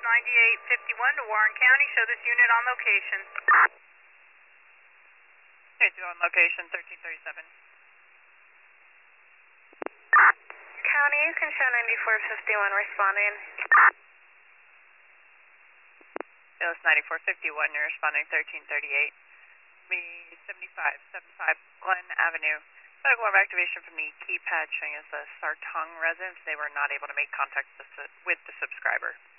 9851 to Warren County. Show this unit on location. Okay, 2 on location, 1337. County, you can show 9451 responding. Alice 9451, you're responding 1338. Me 7575 Glen Avenue. Medical arm activation from the keypad showing us the Sartong residence. They were not able to make contact with the subscriber.